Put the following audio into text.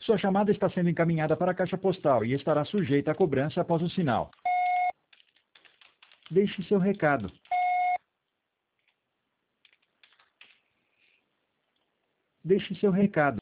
Sua chamada está sendo encaminhada para a caixa postal e estará sujeita a cobrança após o sinal. Deixe seu recado. Deixe seu recado.